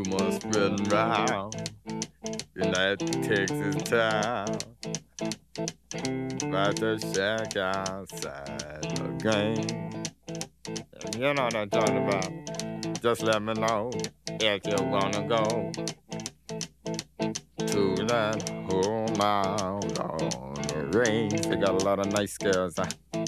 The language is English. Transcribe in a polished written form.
rumors spreading round in that Texas town about the shack outside the game. You know what I'm talking about. Just let me know if you wanna go to that home out on the range. They got a lot of nice girls.